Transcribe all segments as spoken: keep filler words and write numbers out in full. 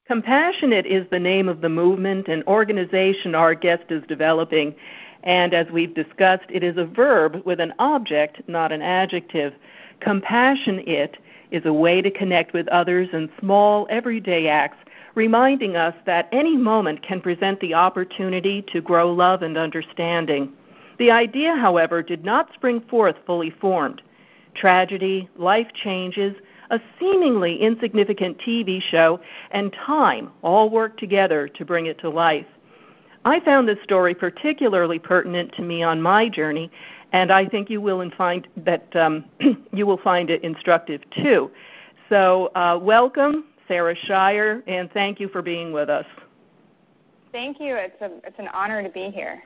Compassionate is the name of the movement and organization our guest is developing. And as we've discussed, it is a verb with an object, not an adjective. Compassionate is a way to connect with others in small, everyday acts, reminding us that any moment can present the opportunity to grow love and understanding. The idea, however, did not spring forth fully formed. Tragedy, life changes, a seemingly insignificant T V show, and time all work together to bring it to life. I found this story particularly pertinent to me on my journey, and I think you will find that um, you will find it instructive too. So, uh, welcome, Sarah Shire, and thank you for being with us. Thank you. It's a it's an honor to be here.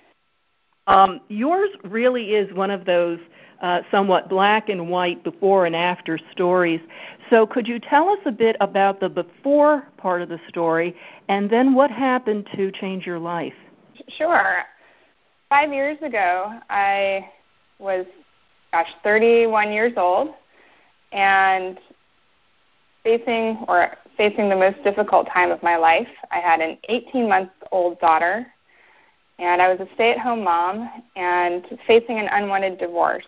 Um, yours really is one of those uh, somewhat black and white before and after stories. So could you tell us a bit about the before part of the story and then what happened to change your life? Sure. Five years ago, I was, gosh, thirty-one years old and facing or facing the most difficult time of my life. I had an eighteen-month-old daughter, and I was a stay-at-home mom and facing an unwanted divorce.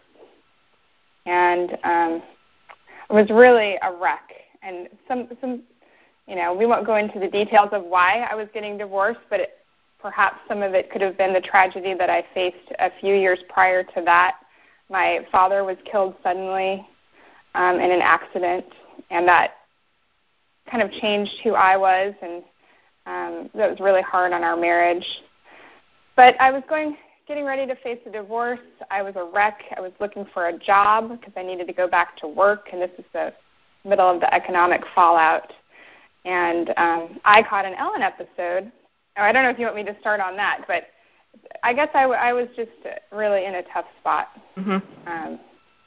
And um, it was really a wreck. And some, some, you know, we won't go into the details of why I was getting divorced, but it, perhaps some of it could have been the tragedy that I faced a few years prior to that. My father was killed suddenly um, in an accident, and that kind of changed who I was, and um, that was really hard on our marriage. But I was going, getting ready to face a divorce. I was a wreck. I was looking for a job because I needed to go back to work, and this is the middle of the economic fallout. And um, I caught an Ellen episode. Oh, I don't know if you want me to start on that, but I guess I, w- I was just really in a tough spot. Mm-hmm. Um,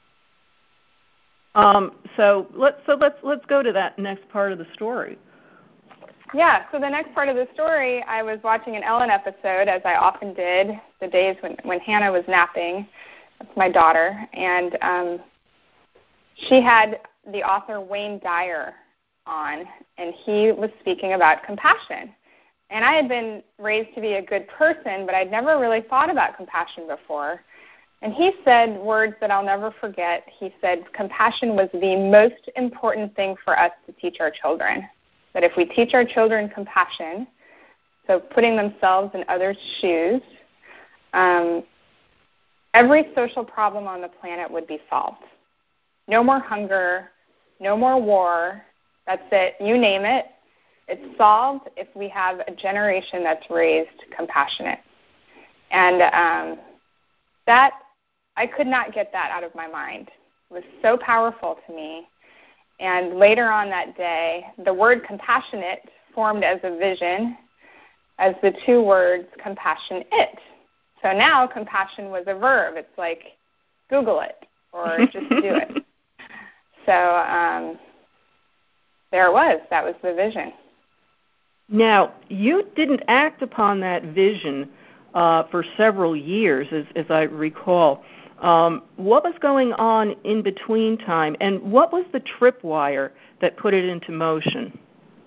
um, so let's so let's let's go to that next part of the story. Yeah, so the next part of the story, I was watching an Ellen episode, as I often did, the days when, when Hannah was napping. That's my daughter. And um, she had the author Wayne Dyer on, and he was speaking about compassion. And I had been raised to be a good person, but I'd never really thought about compassion before. And he said words that I'll never forget. He said compassion was the most important thing for us to teach our children. That if we teach our children compassion, so putting themselves in others' shoes, um, every social problem on the planet would be solved. No more hunger, no more war, that's it, you name it. It's solved if we have a generation that's raised compassionate. And um, that, I could not get that out of my mind. It was so powerful to me. And later on that day, the word compassionate formed as a vision as the two words compassion it. So now compassion was a verb. It's like Google it or just do it. So um, there it was. That was the vision. Now, you didn't act upon that vision uh, for several years, as, as I recall. Um, what was going on in between time, and what was the tripwire that put it into motion?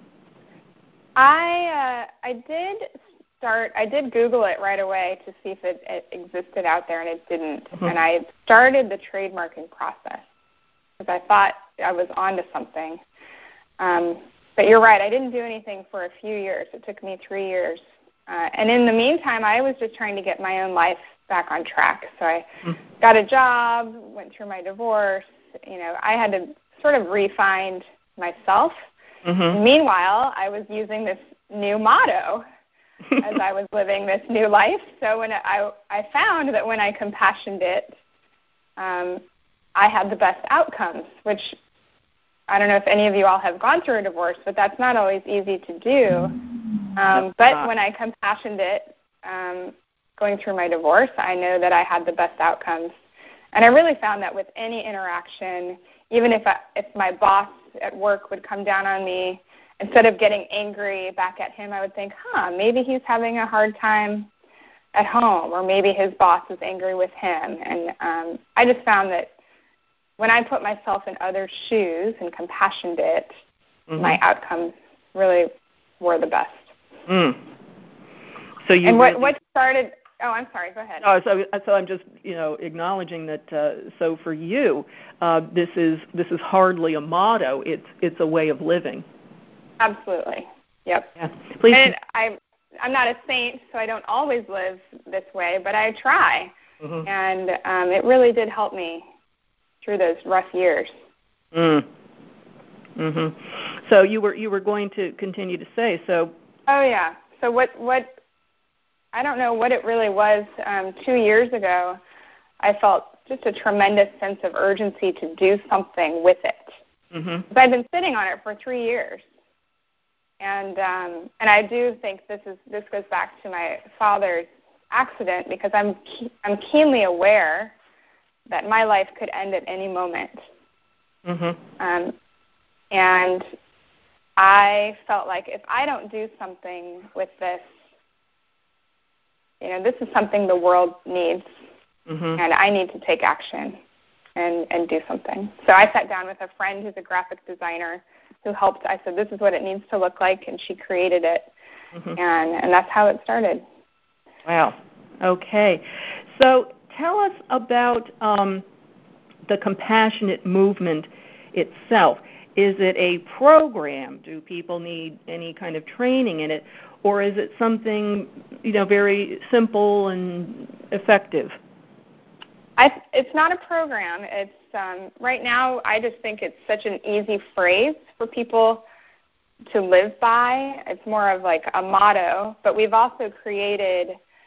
I uh, I did start. I did Google it right away to see if it, it existed out there, and it didn't. Mm-hmm. And I started the trademarking process because I thought I was onto something. Um, but you're right. I didn't do anything for a few years. It took me three years. Uh, and in the meantime, I was just trying to get my own life back on track. So I got a job, went through my divorce. You know, I had to sort of re-find myself. Mm-hmm. Meanwhile, I was using this new motto as I was living this new life. So when I, I found that when I compassioned it, um, I had the best outcomes, which I don't know if any of you all have gone through a divorce, but that's not always easy to do. Um, but when I compassioned it, um, going through my divorce, I know that I had the best outcomes. And I really found that with any interaction, even if I, if my boss at work would come down on me, instead of getting angry back at him, I would think, huh, maybe he's having a hard time at home, or maybe his boss is angry with him. And um, I just found that when I put myself in others' shoes and compassioned it, mm-hmm. my outcomes really were the best. Mm. So you and what really... what started? Oh, I'm sorry. Go ahead. Oh, so so I'm just you know acknowledging that. Uh, so for you, uh, this is this is hardly a motto. It's it's a way of living. Absolutely. Yep. Yeah. Please. And I I'm not a saint, so I don't always live this way, but I try. Mm-hmm. And um, it really did help me through those rough years. Mm. Mhm. So you were you were going to continue to say so. Oh yeah. So what what I don't know what it really was. Um, two years ago, I felt just a tremendous sense of urgency to do something with it. Mm-hmm. But I've been sitting on it for three years, and um, and I do think this is this goes back to my father's accident because I'm ke- I'm keenly aware that my life could end at any moment. Mm-hmm. Um, and I felt like if I don't do something with this, you know, this is something the world needs, mm-hmm. and I need to take action and, and do something. So I sat down with a friend who's a graphic designer who helped. I said, this is what it needs to look like, and she created it, mm-hmm. and, and that's how it started. Wow. Okay. So tell us about um, the compassionate movement itself. Is it a program? Do people need any kind of training in it? Or is it something, you know, very simple and effective? I, it's not a program. It's um, right now. I just think it's such an easy phrase for people to live by. It's more of like a motto. But we've also created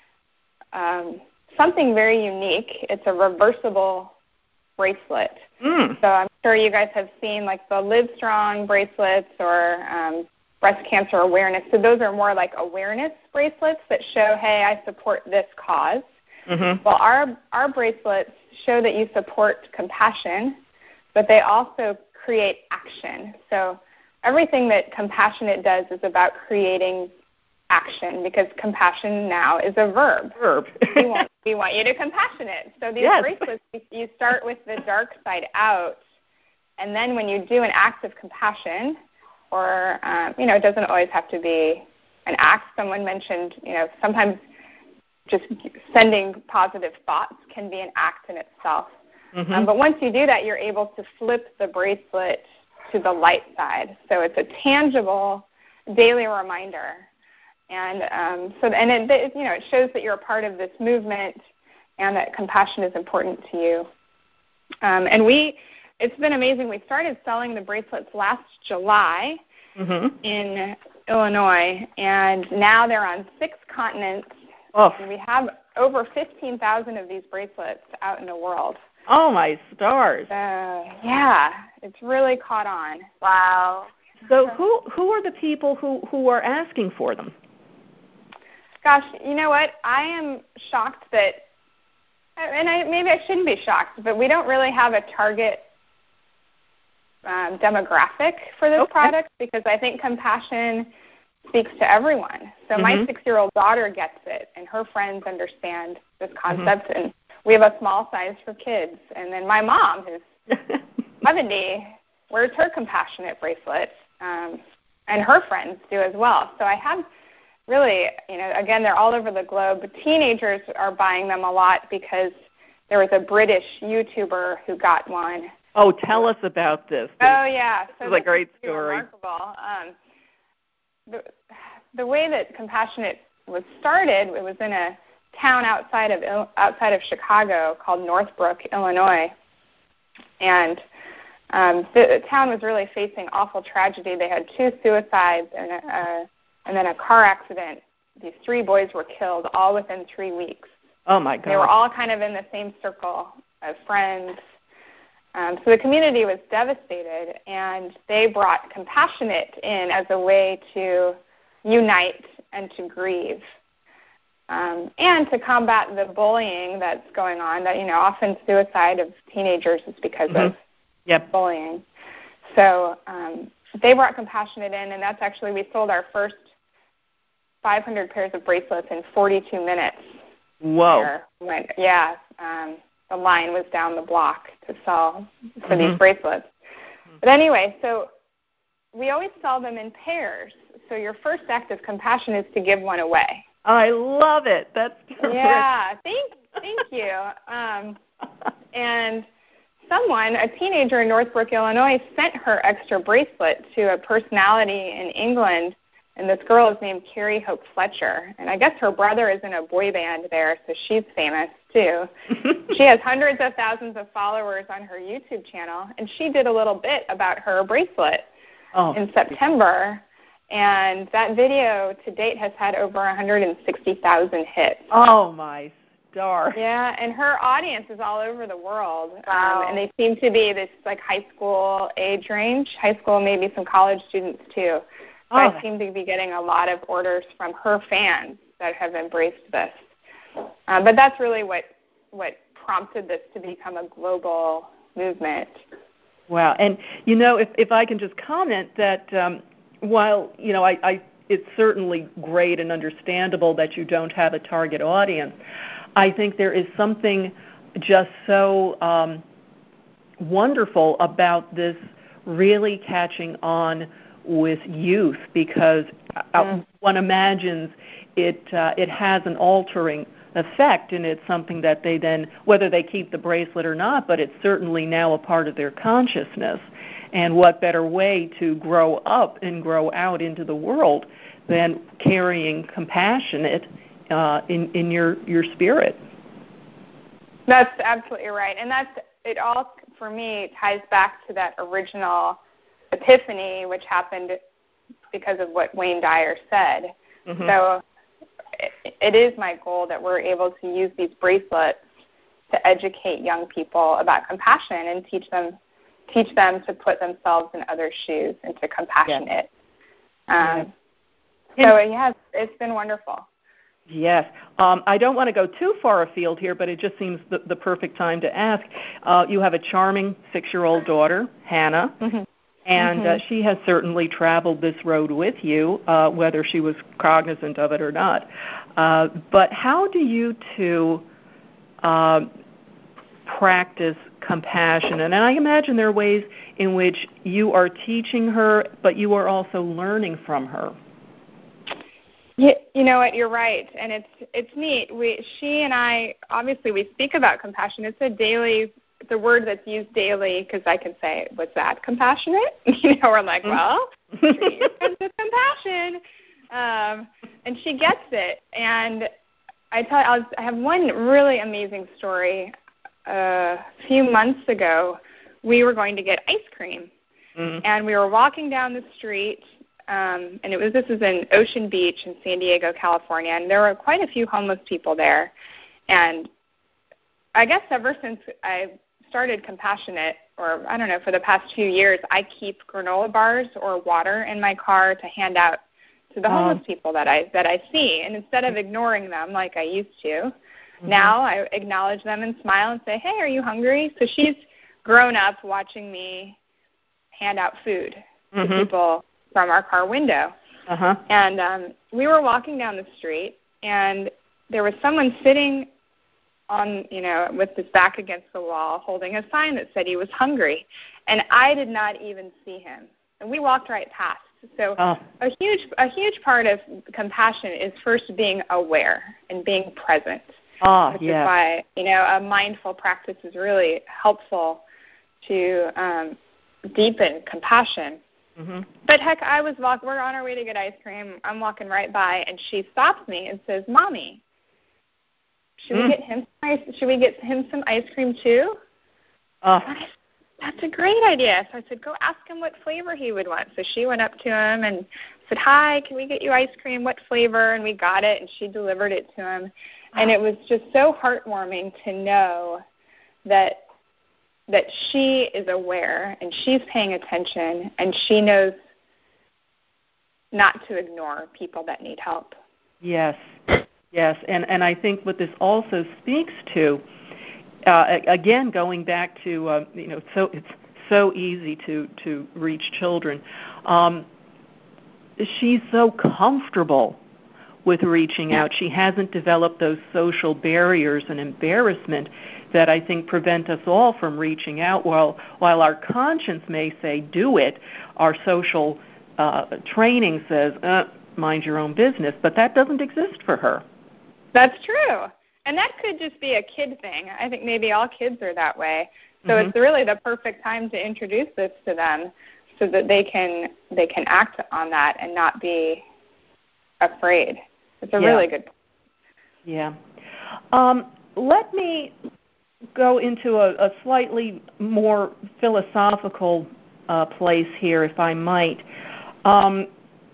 um, something very unique. It's a reversible bracelet. Mm. So I'm sure you guys have seen like the Live Strong bracelets or um, breast cancer awareness. So those are more like awareness bracelets that show, hey, I support this cause. Mm-hmm. Well, our our bracelets show that you support compassion, but they also create action. So everything that Compassionate does is about creating action because compassion now is a verb. Verb. we, want, we want you to compassionate. So these yes. bracelets, you start with the dark side out, and then when you do an act of compassion, or, um, you know, it doesn't always have to be an act. Someone mentioned, you know, sometimes just sending positive thoughts can be an act in itself. Mm-hmm. Um, but once you do that, you're able to flip the bracelet to the light side. So it's a tangible daily reminder. And um, so, and it, it, you know, it shows that you're a part of this movement and that compassion is important to you. Um, and we, it's been amazing. We started selling the bracelets last July mm-hmm. in Illinois, and now they're on six continents. Oh. And we have over fifteen thousand of these bracelets out in the world. Oh, my stars. Uh, yeah, it's really caught on. Wow. So who who are the people who, who are asking for them? Gosh, you know what? I am shocked that, and I, maybe I shouldn't be shocked, but we don't really have a target um, demographic for this okay. product because I think compassion speaks to everyone. So mm-hmm. my six-year-old daughter gets it, and her friends understand this concept, mm-hmm. and we have a small size for kids. And then my mom, who's seventy, wears her compassionate bracelet, um, and her friends do as well. So I have really, you know, again, they're all over the globe. But teenagers are buying them a lot because there was a British YouTuber who got one. Oh, tell us about this. Oh, yeah. So this is a great story. Remarkable. Um, the, the way that Compassionate was started, it was in a town outside of outside of Chicago called Northbrook, Illinois, and um, the, the town was really facing awful tragedy. They had two suicides and a, a, and then a car accident. These three boys were killed all within three weeks. Oh my God! They were all kind of in the same circle of friends. Um, so the community was devastated, and they brought Compassionate in as a way to unite and to grieve. Um, and to combat the bullying that's going on, that, you know, often suicide of teenagers is because mm-hmm. of yep. bullying. So um, they brought Compassionate in, and that's actually, we sold our first five hundred pairs of bracelets in forty-two minutes. Whoa. When, yeah, um, the line was down the block to sell for mm-hmm. these bracelets. But anyway, so we always sell them in pairs. So your first act of compassion is to give one away. I love it. That's perfect. Yeah, thank, thank you. Um, and someone, a teenager in Northbrook, Illinois, sent her extra bracelet to a personality in England, and this girl is named Carrie Hope Fletcher. And I guess her brother is in a boy band there, so she's famous too. She has hundreds of thousands of followers on her YouTube channel, and she did a little bit about her bracelet oh. in September. And that video to date has had over one hundred sixty thousand hits. Oh, my star. Yeah, and her audience is all over the world. Wow. Um, and they seem to be this like high school age range, high school, maybe some college students too. So oh. I seem to be getting a lot of orders from her fans that have embraced this. Um, but that's really what what prompted this to become a global movement. Wow. And, you know, if, if I can just comment that um, while, you know, I, I it's certainly great and understandable that you don't have a target audience, I think there is something just so um, wonderful about this really catching on with youth, because mm. one imagines it uh, it has an altering effect, and it's something that they then, whether they keep the bracelet or not, but it's certainly now a part of their consciousness. And what better way to grow up and grow out into the world than carrying compassionate uh, in, in your, your spirit? That's absolutely right. And that's it all, for me, ties back to that original epiphany, which happened because of what Wayne Dyer said. Mm-hmm. So it, it is my goal that we're able to use these bracelets to educate young people about compassion and teach them teach them to put themselves in other shoes and to compassion yes. it. Um, yes. So, yeah, it's, it's been wonderful. Yes. Um, I don't want to go too far afield here, but it just seems the, the perfect time to ask. Uh, you have a charming six-year-old daughter, Hannah, mm-hmm. and mm-hmm. Uh, she has certainly traveled this road with you, uh, whether she was cognizant of it or not. Uh, but how do you two uh, practice compassion? And I imagine there are ways in which you are teaching her, but you are also learning from her. You, you know what, you're right, and it's it's neat. We, she and I, obviously we speak about compassion. It's a daily, it's a word that's used daily, because I can say, was that compassionate? You know, we're like, well, treat your kids with compassion. Um, and she gets it. And I tell you, I'll, I have one really amazing story. Uh, a few months ago, we were going to get ice cream, mm-hmm. and we were walking down the street. Um, and it was this is in Ocean Beach in San Diego, California, and there were quite a few homeless people there. And I guess ever since I started Compassionate, or I don't know, for the past few years, I keep granola bars or water in my car to hand out to the homeless oh. people that I that I see. And instead of ignoring them like I used to, mm-hmm. now I acknowledge them and smile and say, "Hey, are you hungry?" So she's grown up watching me hand out food mm-hmm. to people from our car window. Uh-huh. And um, we were walking down the street, and there was someone sitting on, you know, with his back against the wall holding a sign that said he was hungry. And I did not even see him. And we walked right past. So oh. a huge a huge part of compassion is first being aware and being present. Oh, which yeah. is why, you know, a mindful practice is really helpful to um, deepen compassion. Mm-hmm. But heck, I was walk. We're on our way to get ice cream. I'm walking right by, and she stops me and says, "Mommy, should mm. we get him? Ice, should we get him some ice cream too?" Oh. I, that's a great idea. So I said, "Go ask him what flavor he would want." So she went up to him and said, "Hi, can we get you ice cream? What flavor?" And we got it, and she delivered it to him. Oh. And it was just so heartwarming to know that. that she is aware and she's paying attention and she knows not to ignore people that need help. Yes, yes. And, and I think what this also speaks to, uh, again, going back to, uh, you know, so it's so easy to, to reach children. Um, she's so comfortable with reaching out. She hasn't developed those social barriers and embarrassment that I think prevent us all from reaching out. While, while our conscience may say, do it, our social uh, training says, uh, mind your own business, but that doesn't exist for her. That's true. And that could just be a kid thing. I think maybe all kids are that way. So mm-hmm. it's really the perfect time to introduce this to them so that they can they can act on that and not be afraid. It's a yeah. really good point. Yeah. Um, let me go into a, a slightly more philosophical uh, place here, if I might. Um,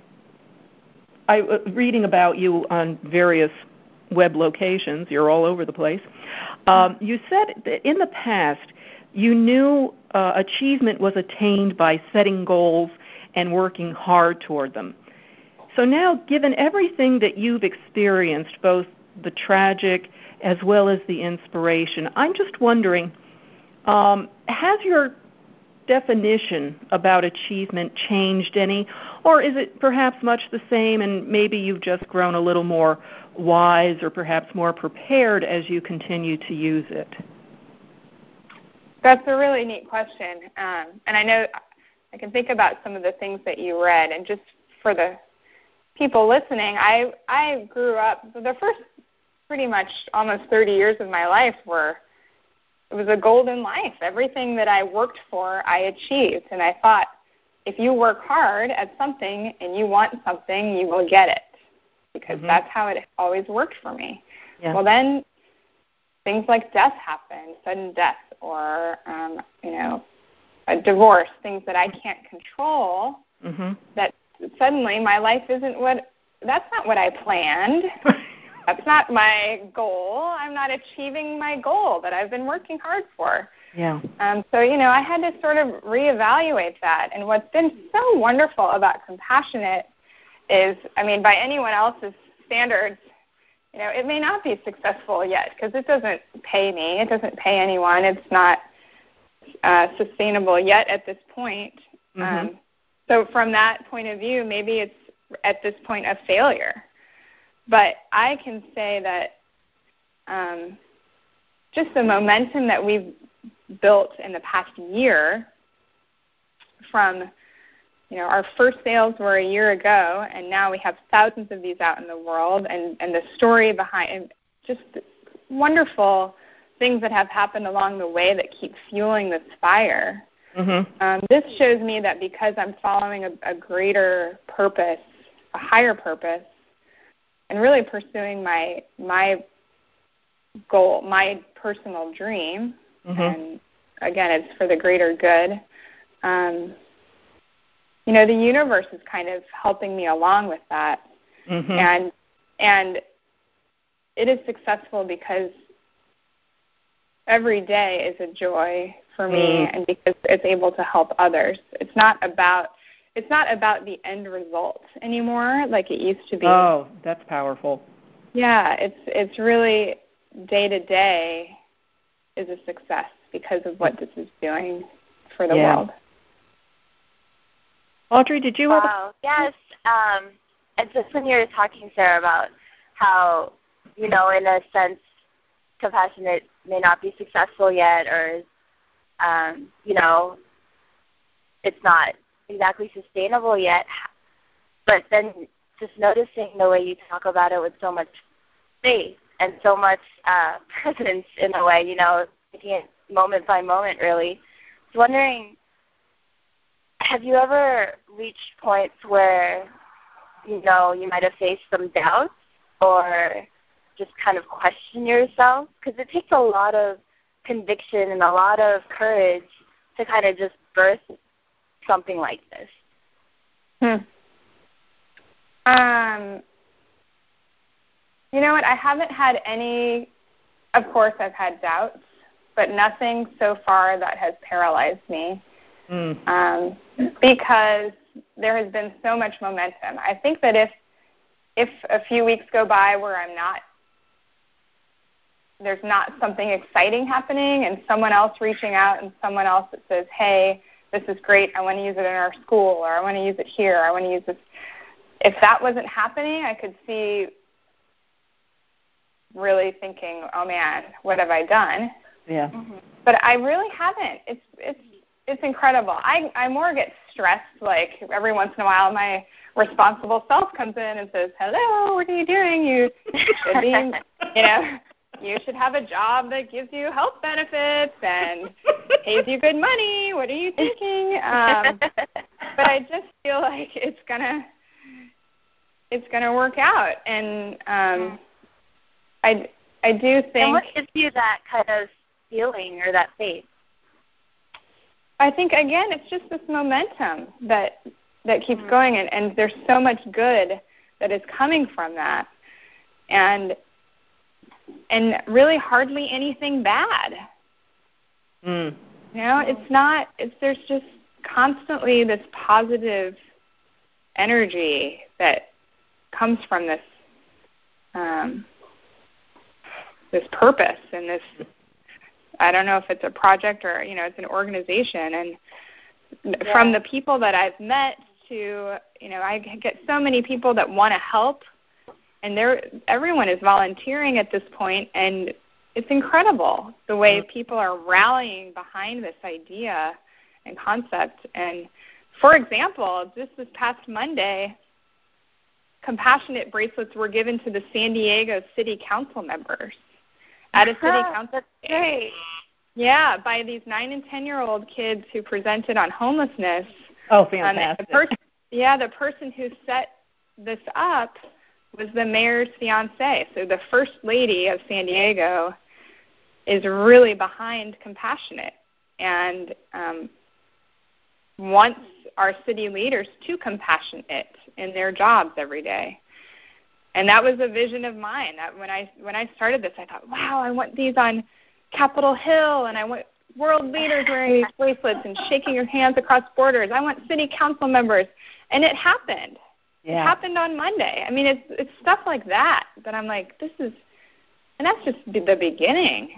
I was reading about you on various web locations. You're all over the place. Um, you said that in the past you knew uh, achievement was attained by setting goals and working hard toward them. So now, given everything that you've experienced, both the tragic as well as the inspiration, I'm just wondering, um, has your definition about achievement changed any, or is it perhaps much the same and maybe you've just grown a little more wise or perhaps more prepared as you continue to use it? That's a really neat question. Um, and I know I can think about some of the things that you read, and just for the people listening, I I grew up, the first pretty much almost thirty years of my life were, it was a golden life. Everything that I worked for, I achieved. And I thought, if you work hard at something and you want something, you will get it, because mm-hmm. that's how it always worked for me. Yeah. Well, then things like death happened, sudden death, or, um, you know, a divorce, things that I can't control, mm-hmm. that suddenly my life isn't what, that's not what I planned. That's not my goal. I'm not achieving my goal that I've been working hard for. Yeah. Um, so, you know, I had to sort of reevaluate that. And what's been so wonderful about Compassionate is, I mean, by anyone else's standards, you know, it may not be successful yet because it doesn't pay me. It doesn't pay anyone. It's not uh, sustainable yet at this point. Mm-hmm. Um, so from that point of view, maybe it's at this point a failure. But I can say that um, just the momentum that we've built in the past year from, you know, our first sales were a year ago, and now we have thousands of these out in the world, and, and the story behind, and just wonderful things that have happened along the way that keep fueling this fire. Mm-hmm. Um, this shows me that because I'm following a, a greater purpose, a higher purpose, and really pursuing my my goal, my personal dream, mm-hmm. and again, it's for the greater good. Um, you know, the universe is kind of helping me along with that, mm-hmm. and and it is successful because every day is a joy for me, mm. and because it's able to help others. It's not about It's not about the end result anymore like it used to be. Oh, that's powerful. Yeah, it's it's really day to day is a success because of what this is doing for the yeah. world. Audrey, did you wow. have a... Yes. Um, and just when you were talking, Sarah, about how, you know, in a sense, Compassionate may not be successful yet, or, um, you know, it's not exactly sustainable yet, but then just noticing the way you talk about it with so much faith and so much uh, presence in a way, you know, taking it moment by moment, really. I was wondering, have you ever reached points where, you know, you might have faced some doubts or just kind of question yourself? Because it takes a lot of conviction and a lot of courage to kind of just birth something like this. Hmm. Um, you know what? I haven't had any, of course I've had doubts, but nothing so far that has paralyzed me. Mm. Um, because there has been so much momentum. I think that if if a few weeks go by where I'm not, there's not something exciting happening and someone else reaching out and someone else that says, hey, this is great, I want to use it in our school, or I want to use it here, I want to use this. If that wasn't happening, I could see really thinking, oh man, what have I done? Yeah. Mm-hmm. But I really haven't. It's it's it's incredible. I I more get stressed, like every once in a while my responsible self comes in and says, hello, what are you doing? You should be, you know, you should have a job that gives you health benefits and pays you good money. What are you thinking? Um, but I just feel like it's gonna it's gonna work out, and um, I I do think. And what gives you that kind of feeling or that faith? I think again, it's just this momentum that that keeps mm-hmm. going, and, and there's so much good that is coming from that, and and really hardly anything bad. Mm. You know, it's not. It's there's just constantly this positive energy that comes from this um, this purpose and this. I don't know if it's a project or, you know, it's an organization. And yeah. from the people that I've met to, you know, I get so many people that want to help, and they're, everyone is volunteering at this point, and it's incredible the way people are rallying behind this idea and concept. And, for example, just this past Monday, compassionate bracelets were given to the San Diego City Council members. At a city council. That's great. Yeah, by these nine and ten-year-old kids who presented on homelessness. Oh, fantastic. Um, the person, yeah, the person who set this up was the mayor's fiancé. So the first lady of San Diego is really behind Compassionate and um, wants our city leaders to compassion it in their jobs every day. And that was a vision of mine. That when I when I started this, I thought, wow, I want these on Capitol Hill, and I want world leaders wearing these bracelets and shaking your hands across borders. I want city council members. And it happened. Yeah. It happened on Monday. I mean, it's it's stuff like that that I'm like, this is, and that's just the beginning.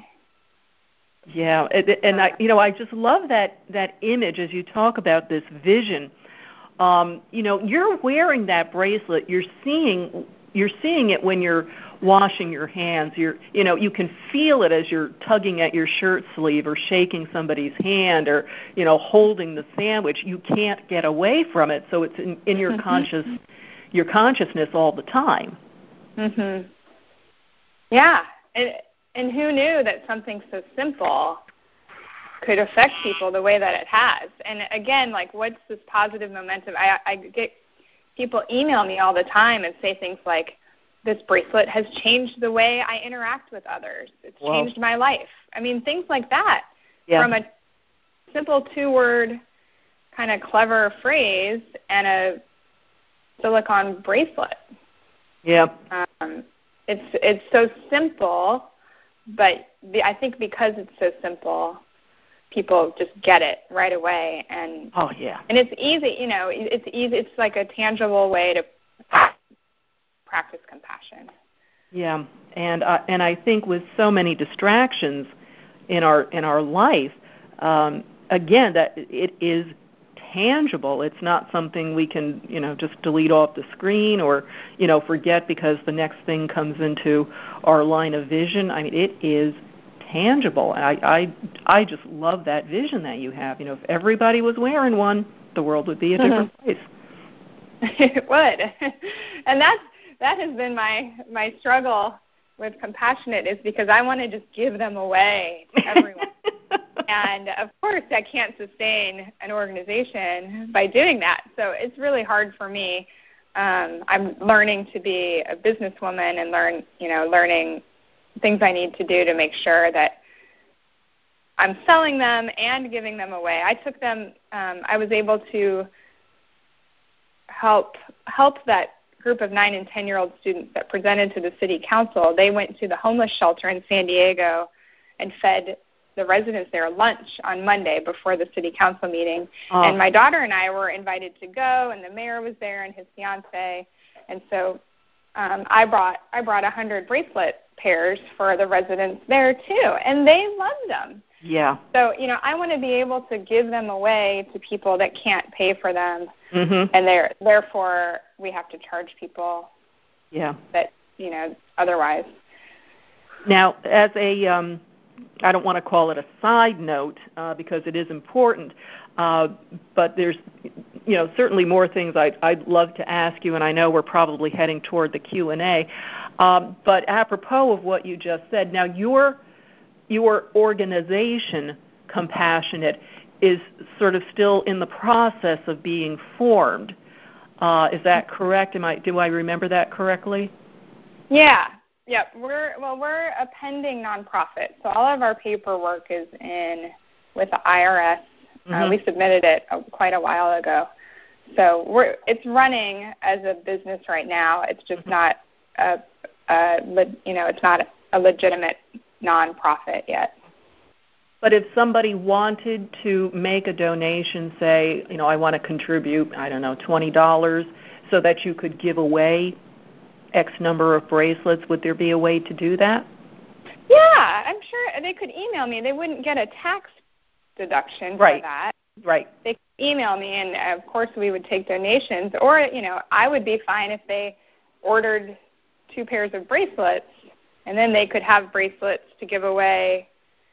Yeah, and, and I, you know, I just love that that image as you talk about this vision. Um, you know, you're wearing that bracelet. You're seeing. You're seeing it when you're washing your hands. You're, you know, you can feel it as you're tugging at your shirt sleeve or shaking somebody's hand or, you know, holding the sandwich. You can't get away from it, so it's in, in your conscious, your consciousness all the time. Mhm. Yeah, and and who knew that something so simple could affect people the way that it has? And again, like, what's this positive momentum? I, I get. People email me all the time and say things like, this bracelet has changed the way I interact with others. It's Whoa. changed my life. I mean, things like that. Yeah. From a simple two-word kind of clever phrase and a silicone bracelet. Yeah. Um, it's it's so simple, but the, I think because it's so simple, people just get it right away, and oh yeah, and it's easy. You know, it's easy. It's like a tangible way to practice compassion. Yeah, and uh, and I think with so many distractions in our in our life, um, again, that it is tangible. It's not something we can, you know, just delete off the screen or, you know, forget because the next thing comes into our line of vision. I mean, it is tangible. I, I I just love that vision that you have. You know, if everybody was wearing one, the world would be a different mm-hmm. place. It would, and that's that has been my my struggle with Compassionate, is because I want to just give them away to everyone. And of course, I can't sustain an organization by doing that. So it's really hard for me. Um, I'm learning to be a businesswoman and learn, you know, learning things I need to do to make sure that I'm selling them and giving them away. I took them, um, I was able to help help that group of nine and ten-year-old students that presented to the city council. They went to the homeless shelter in San Diego and fed the residents there lunch on Monday before the city council meeting. Oh. And my daughter and I were invited to go, and the mayor was there and his fiance. And so um, I brought I brought one hundred bracelet pairs for the residents there too, and they loved them. Yeah. So, you know, I want to be able to give them away to people that can't pay for them, mm-hmm. and they're, therefore we have to charge people yeah. that, you know, otherwise. Now, as a, um, I don't want to call it a side note uh, because it is important, uh, but there's, you know, certainly more things I'd, I'd love to ask you, and I know we're probably heading toward the Q and A. Um, but apropos of what you just said, now your your organization, Compassionate, is sort of still in the process of being formed. Uh, is that correct? Am I, do I remember that correctly? Yeah. Yep. We're well. We're a pending nonprofit, so all of our paperwork is in with the I R S. Mm-hmm. Uh, we submitted it uh, quite a while ago, so we're it's running as a business right now. It's just not a, a you know it's not a legitimate nonprofit yet. But if somebody wanted to make a donation, say, you know, I want to contribute, I don't know, twenty dollars, so that you could give away X number of bracelets, would there be a way to do that? Yeah, I'm sure they could email me. They wouldn't get a tax deduction for right. that. Right. They could email me, and of course we would take donations. Or, you know, I would be fine if they ordered two pairs of bracelets, and then they could have bracelets to give away.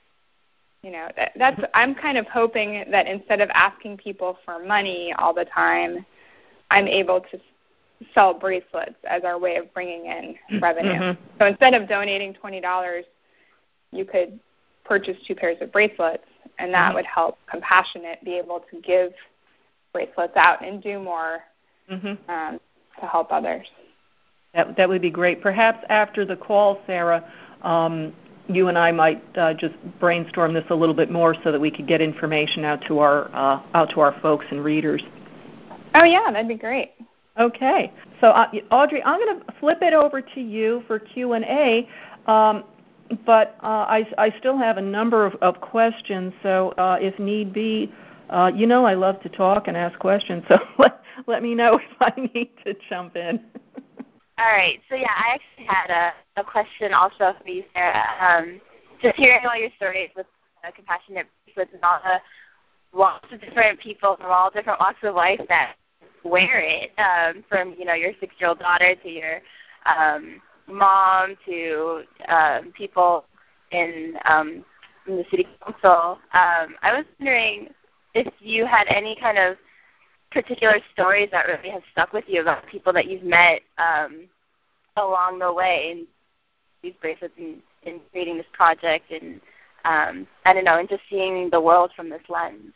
You know, that, that's. I'm kind of hoping that instead of asking people for money all the time, I'm able to sell bracelets as our way of bringing in revenue. Mm-hmm. So instead of donating twenty dollars, you could purchase two pairs of bracelets, and that mm-hmm. would help Compassionate be able to give bracelets out and do more mm-hmm. um, to help others. That, that would be great. Perhaps after the call, Sarah, um, you and I might uh, just brainstorm this a little bit more so that we could get information out to our uh, out to our folks and readers. Oh, yeah, that'd be great. Okay. So, uh, Audrey, I'm going to flip it over to you for Q and A, um, but uh, I, I still have a number of, of questions, so uh, if need be, uh, you know I love to talk and ask questions, so let, let me know if I need to jump in. All right. So, yeah, I actually had a, a question also for you, Sarah. Um, just hearing all your stories with uh, Compassionate Bracelets and all the lots of different people from all different walks of life that wear it, um, from, you know, your six-year-old daughter to your um, mom to um, people in, um, in the city council. Um, I was wondering if you had any kind of particular stories that really have stuck with you about people that you've met um, along the way in these bracelets and in creating this project and, um, I don't know, and just seeing the world from this lens.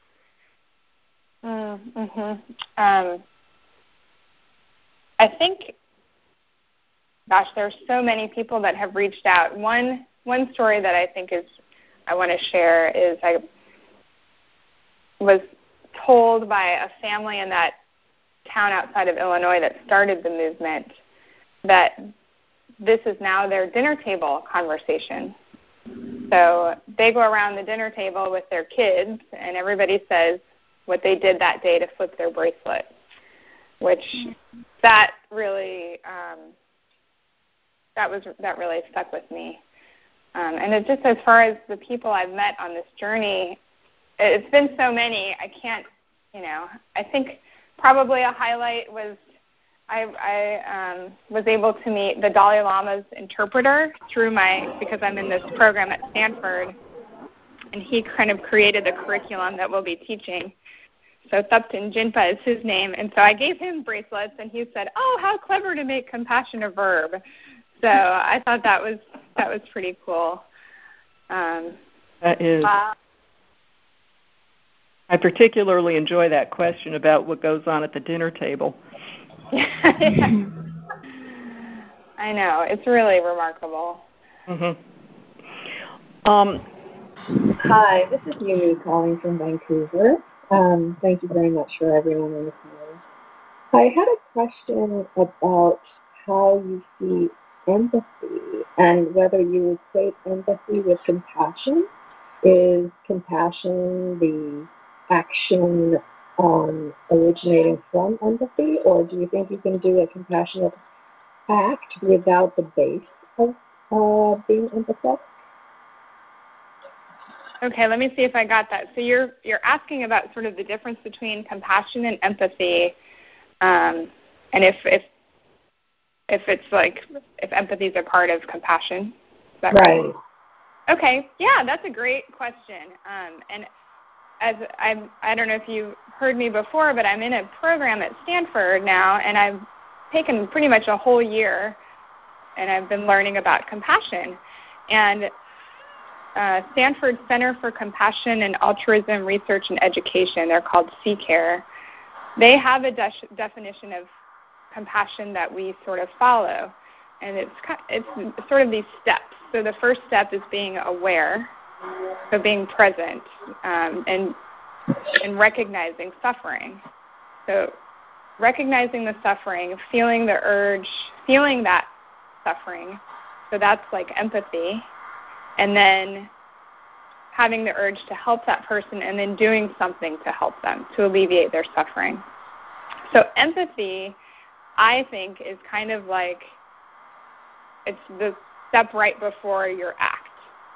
Mm-hmm. Um, I think, gosh, there's so many people that have reached out. One one story that I think is I want to share is I was told by a family in that town outside of Illinois that started the movement that this is now their dinner table conversation. So they go around the dinner table with their kids, and everybody says what they did that day to flip their bracelet, which that really um, that was that really stuck with me. Um, and it just as far as the people I've met on this journey, it's been so many. I can't, you know. I think probably a highlight was I, I um, was able to meet the Dalai Lama's interpreter through my because I'm in this program at Stanford, and he kind of created the curriculum that we'll be teaching. So Thupten Jinpa is his name, and so I gave him bracelets, and he said, "Oh, how clever to make compassion a verb." So I thought that was that was pretty cool. Um, that is. Uh, I particularly enjoy that question about what goes on at the dinner table. I know, it's really remarkable. Mm-hmm. Um, Hi, this is Yumi calling from Vancouver. Um, thank you very much for everyone on the call. I had a question about how you see empathy and whether you equate empathy with compassion. Is compassion the action um, originating from empathy, or do you think you can do a compassionate act without the base of uh, being empathetic? Okay, let me see if I got that. So you're you're asking about sort of the difference between compassion and empathy, um, and if if if it's like if empathy is a part of compassion. that right? right? Okay, yeah, that's a great question. Um, and as I'm, I don't know if you heard me before, but I'm in a program at Stanford now, and I've taken pretty much a whole year, and I've been learning about compassion. And uh, Stanford Center for Compassion and Altruism Research and Education, they're called C CARE, they have a de- definition of compassion that we sort of follow. And it's it's sort of these steps. So the first step is being aware, so being present, um, and and recognizing suffering. So recognizing the suffering, feeling the urge, feeling that suffering. So that's like empathy. And then having the urge to help that person and then doing something to help them, to alleviate their suffering. So empathy, I think, is kind of like, it's the step right before your act.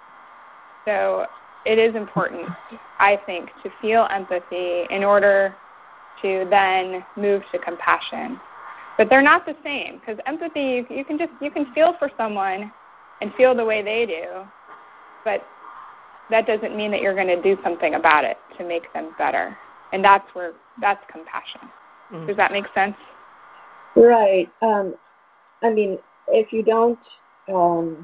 So it is important, I think, to feel empathy in order to then move to compassion. But they're not the same, because empathy, you, you can just you can feel for someone and feel the way they do, but that doesn't mean that you're going to do something about it to make them better. And that's where that's compassion. Mm. Does that make sense? Right. Um, I mean, if you don't um,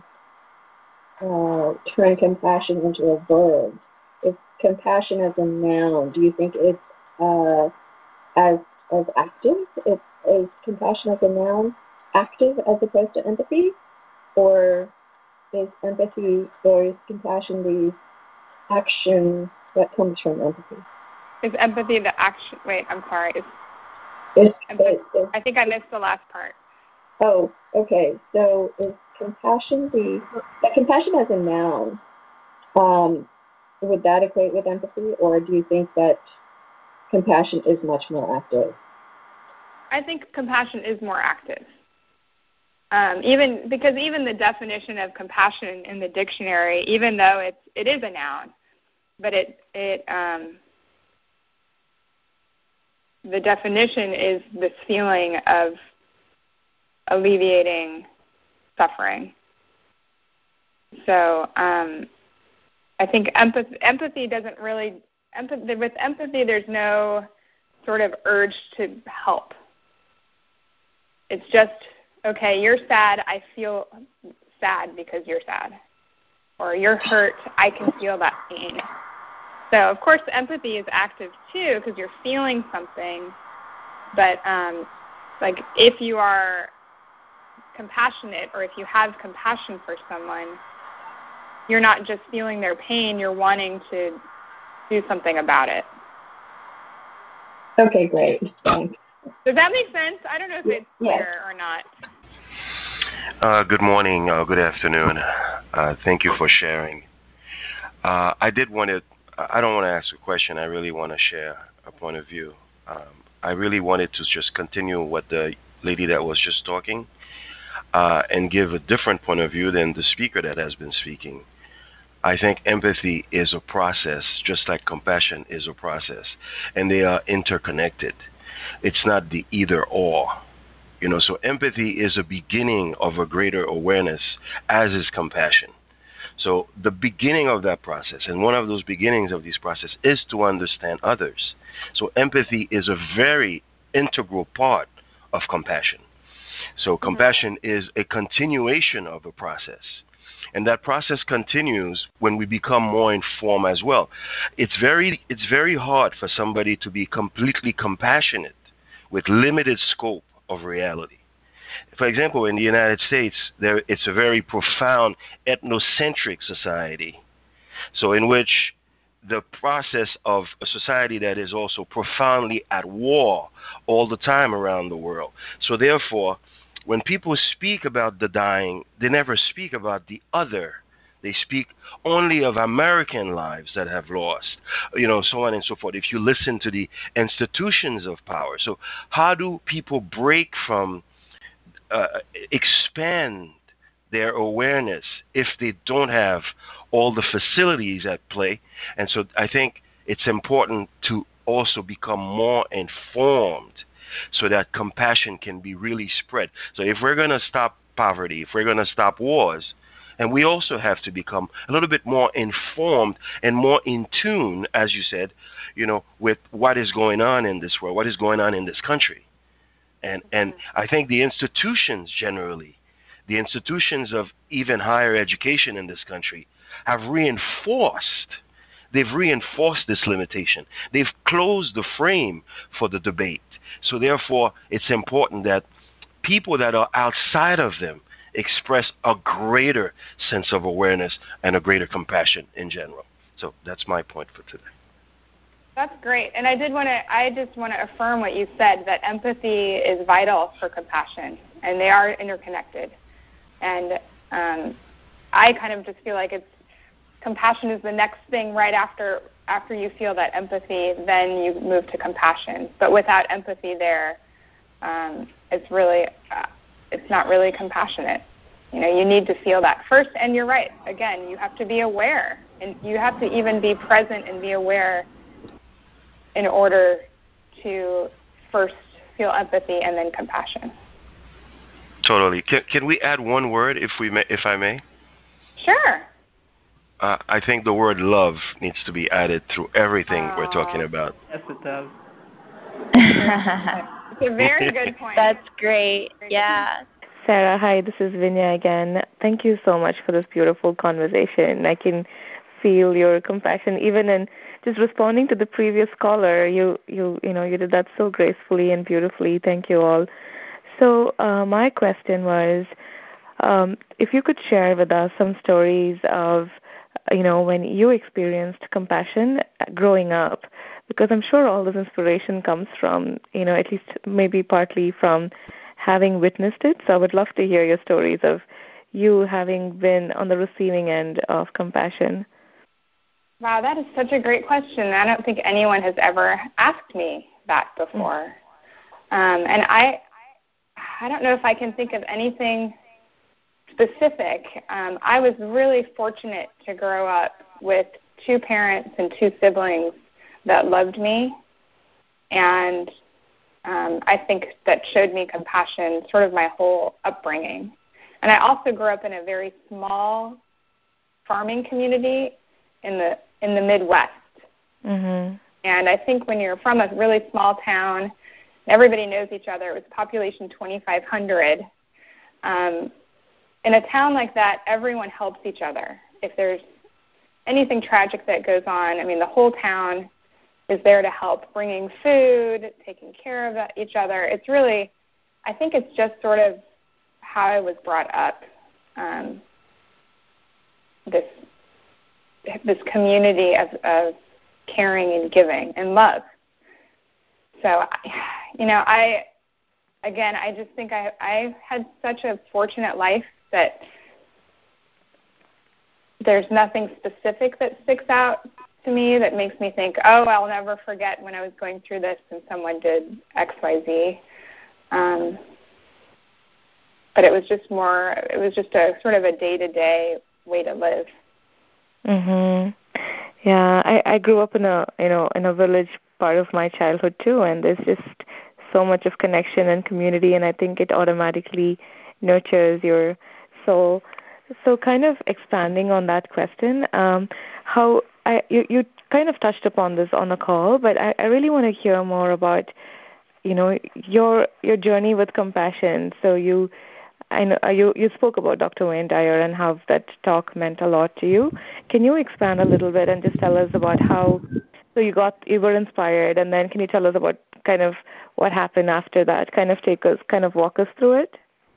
uh, turn compassion into a verb, if compassion as a noun, do you think it's uh, as as active? Is, is compassion as a noun active as opposed to empathy, or is empathy or is compassion the action that comes from empathy? Is empathy the action? Wait, I'm sorry. Is, it's, empathy, it's, it's, I think I missed the last part. Oh, okay. So is compassion the, the compassion as a noun, um, would that equate with empathy, or do you think that compassion is much more active? I think compassion is more active. Um, even because even the definition of compassion in the dictionary, even though it's it is a noun, but it it um, the definition is this feeling of alleviating suffering. So um, I think empathy, empathy doesn't really empathy, with empathy there's no sort of urge to help. It's just, okay, you're sad, I feel sad because you're sad. Or you're hurt, I can feel that pain. So, of course, empathy is active, too, because you're feeling something. But, um, like, if you are compassionate or if you have compassion for someone, you're not just feeling their pain, you're wanting to do something about it. Okay, great. Thanks. Does that make sense? I don't know if it's clear yes. or not. Uh, good morning, uh, good afternoon. Uh, thank you for sharing. Uh, I did want to, I don't want to ask a question. I really want to share a point of view. Um, I really wanted to just continue what the lady that was just talking uh, and give a different point of view than the speaker that has been speaking. I think empathy is a process, just like compassion is a process, and they are interconnected. It's not the either or. You know, so empathy is a beginning of a greater awareness, as is compassion. So the beginning of that process, and one of those beginnings of this process, is to understand others. So empathy is a very integral part of compassion. So mm-hmm. compassion is a continuation of a process. And that process continues when we become more informed as well. It's very, it's very hard for somebody to be completely compassionate with limited scope of reality. For example, in the United States, there, it's a very profound ethnocentric society. So in which the process of a society that is also profoundly at war all the time around the world. So therefore, when people speak about the dying, they never speak about the other. They speak only of American lives that have lost, you know, so on and so forth. If you listen to the institutions of power. So how do people break from, uh, expand their awareness if they don't have all the facilities at play? And so I think it's important to also become more informed so that compassion can be really spread. So if we're going to stop poverty, if we're going to stop wars, And we also have to become a little bit more informed and more in tune, as you said, you know, with what is going on in this world, what is going on in this country. And and I think the institutions generally, the institutions of even higher education in this country have reinforced, they've reinforced this limitation. They've closed the frame for the debate. So therefore, it's important that people that are outside of them express a greater sense of awareness and a greater compassion in general. So that's my point for today. That's great. And I did want to, I just want to affirm what you said, that empathy is vital for compassion, and they are interconnected. And um, I kind of just feel like it's, compassion is the next thing right after, after you feel that empathy, then you move to compassion. But without empathy there, um, it's really, uh, it's not really compassionate. You know, you need to feel that first, and you're right. Again, you have to be aware, and you have to even be present and be aware in order to first feel empathy and then compassion. Totally. Can, can we add one word, if we may, if I may? Sure. Uh, I think the word love needs to be added through everything Aww. we're talking about. Yes, it does. It's a very good point. That's great. Yeah. Sarah, hi, this is Vinya again. Thank you so much for this beautiful conversation. I can feel your compassion, even in just responding to the previous caller. You, you, you know, you did that so gracefully and beautifully. Thank you all. So uh, my question was, um, if you could share with us some stories of, you know, when you experienced compassion growing up, because I'm sure all this inspiration comes from, you know, at least maybe partly from having witnessed it. So I would love to hear your stories of you having been on the receiving end of compassion. Wow, that is such a great question. I don't think anyone has ever asked me that before. Um, and I I don't know if I can think of anything specific. Um, I was really fortunate to grow up with two parents and two siblings that loved me, and um, I think that showed me compassion sort of my whole upbringing. And I also grew up in a very small farming community in the in the Midwest. Mm-hmm. And I think when you're from a really small town, everybody knows each other. It was population twenty-five hundred. Um, in a town like that, everyone helps each other. If there's anything tragic that goes on, I mean, the whole town is there to help, bringing food, taking care of each other. It's really, I think it's just sort of how I was brought up, um, this this community of, of caring and giving and love. So, you know, I, again, I just think I, I had such a fortunate life that there's nothing specific that sticks out to me that makes me think, oh, I'll never forget when I was going through this and someone did X, Y, Z. Um, but it was just more, it was just a sort of a day-to-day way to live. Mhm. Yeah, I, I grew up in a you know in a village part of my childhood too, and there's just so much of connection and community, and I think it automatically nurtures your soul. So, kind of expanding on that question, um, how I you, you kind of touched upon this on the call, but I, I really want to hear more about you know your your journey with compassion. So you. I know you, you spoke about Doctor Wayne Dyer and how that talk meant a lot to you. Can you expand a little bit and just tell us about how so you got you were inspired, and then can you tell us about kind of what happened after that? Kind of take us, kind of walk us through it.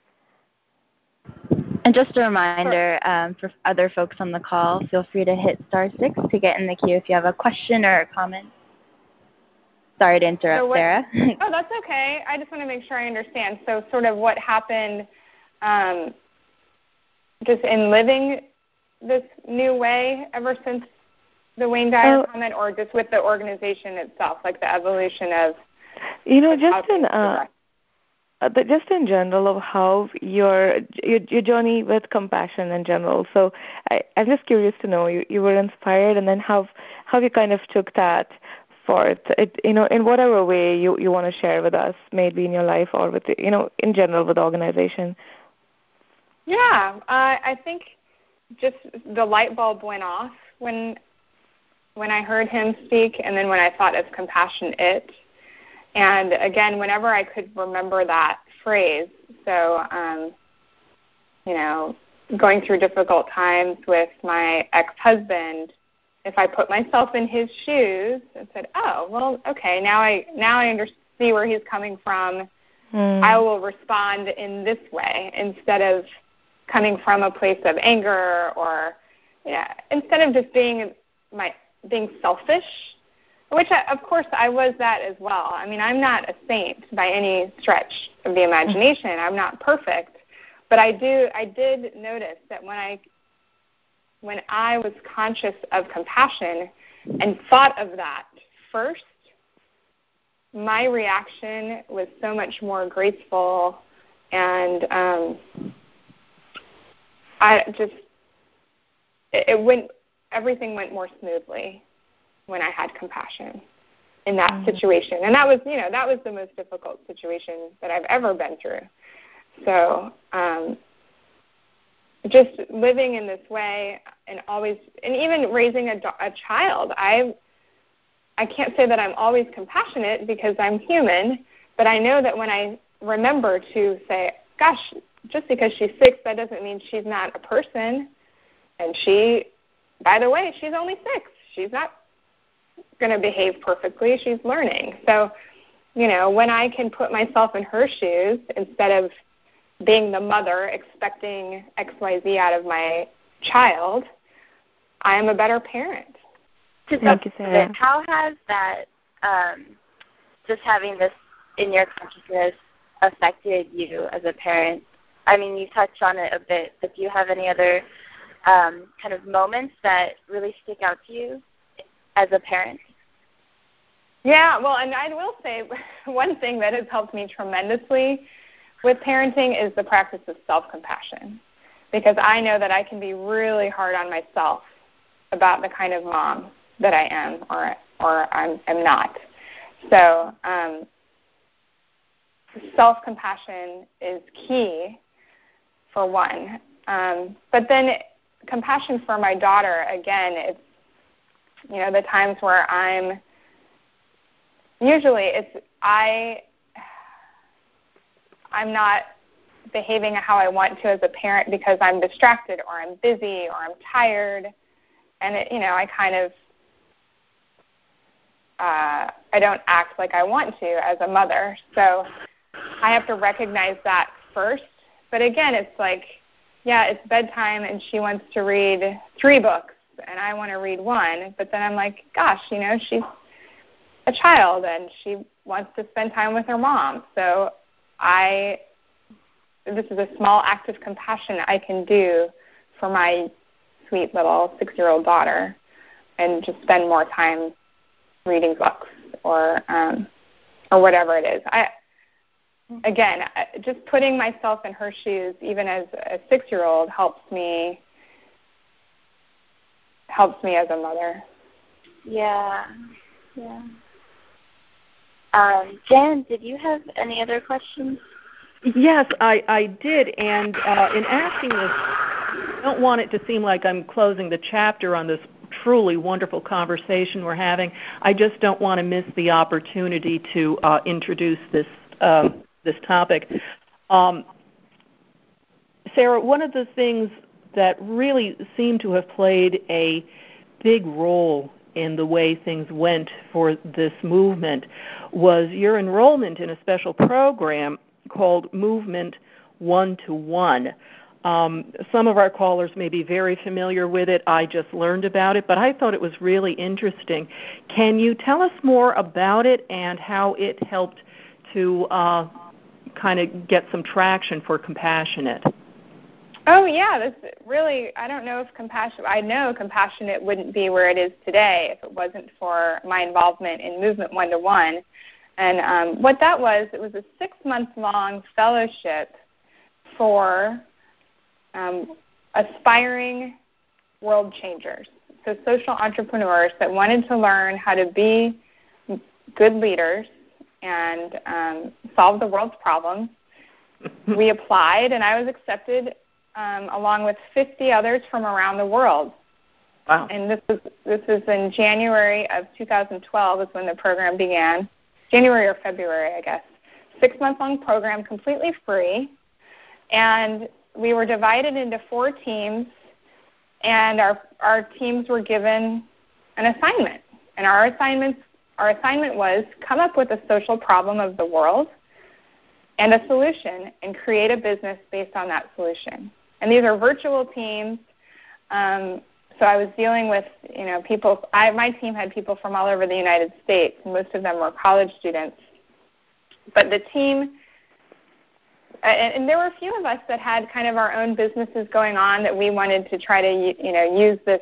And just a reminder um, for other folks on the call, feel free to hit star six to get in the queue if you have a question or a comment. Sorry to interrupt, so what, Sarah. Oh, that's okay. I just want to make sure I understand. So sort of what happened um, just in living this new way ever since the Wayne Dyer oh. comment, or just with the organization itself, like the evolution of You know, of just in uh, uh, the, just in general of how your, your your journey with compassion in general. So I, I'm just curious to know, you, you were inspired, and then how how you kind of took that forth, it, you know, in whatever way you, you want to share with us, maybe in your life or with, you know, in general with the organization. Yeah, uh, I think just the light bulb went off when when I heard him speak, and then when I thought of compassion it. And again, whenever I could remember that phrase, so, um, you know, going through difficult times with my ex-husband, if I put myself in his shoes and said, oh, well, okay, now I now I understand where he's coming from, mm. I will respond in this way instead of coming from a place of anger or, yeah, instead of just being my being selfish, which, I, of course, I was that as well. I mean, I'm not a saint by any stretch of the imagination. I'm not perfect. But I do. I did notice that when I when I was conscious of compassion and thought of that first, my reaction was so much more graceful, and um, I just it, it went. Everything went more smoothly when I had compassion in that mm-hmm. situation. And that was, you know, that was the most difficult situation that I've ever been through. So um, just living in this way and always, and even raising a, a child, I I can't say that I'm always compassionate because I'm human, but I know that when I remember to say, gosh, just because she's six, that doesn't mean she's not a person. And she, by the way, she's only six. She's not going to behave perfectly. She's learning. So, you know, when I can put myself in her shoes instead of being the mother expecting X Y Z out of my child, I am a better parent. Thank you, Sarah. How has that, um, just having this in your consciousness, affected you as a parent? I mean, you touched on it a bit, but do you have any other um, kind of moments that really stick out to you as a parent? Yeah, well, and I will say one thing that has helped me tremendously with parenting is the practice of self-compassion, because I know that I can be really hard on myself about the kind of mom that I am or or I'm, I'm not. So um, self-compassion is key, for one. Um, but then compassion for my daughter, again, it's, you know, the times where I'm, usually it's, I, I'm not behaving how I want to as a parent because I'm distracted or I'm busy or I'm tired. And, it, you know, I kind of, uh, I don't act like I want to as a mother. So I have to recognize that first. But again, it's like, yeah, it's bedtime and she wants to read three books and I want to read one. But then I'm like, gosh, you know, she's a child and she wants to spend time with her mom. So I, this is a small act of compassion I can do for my sweet little six-year-old daughter and just spend more time reading books or um, or whatever it is. I Again, just putting myself in her shoes, even as a six-year-old, helps me helps me as a mother. Yeah, yeah. Um, Jan, did you have any other questions? Yes, I, I did, and uh, in asking this, I don't want it to seem like I'm closing the chapter on this truly wonderful conversation we're having. I just don't want to miss the opportunity to uh, introduce this uh, this topic. Um, Sarah, one of the things that really seemed to have played a big role in the way things went for this movement was your enrollment in a special program called Movement One-to-One. Um, some of our callers may be very familiar with it. I just learned about it, but I thought it was really interesting. Can you tell us more about it and how it helped to uh, kind of get some traction for Compassionate? Oh, yeah, that's really, I don't know if Compassion, I know Compassionate wouldn't be where it is today if it wasn't for my involvement in Movement One-to-One. And um, what that was, it was a six-month-long fellowship for um, aspiring world changers, so social entrepreneurs that wanted to learn how to be good leaders and um, solve the world's problems. We applied, and I was accepted um, along with fifty others from around the world. Wow. And this was this was in January of two thousand twelve is when the program began. January or February, I guess. Six-month-long program, completely free. And we were divided into four teams, and our our teams were given an assignment. And our assignments our assignment was come up with a social problem of the world and a solution, and create a business based on that solution. And these are virtual teams. Um, so I was dealing with, you know, people. I, my team had people from all over the United States, and most of them were college students. But the team, and, and there were a few of us that had kind of our own businesses going on that we wanted to try to, you know, use this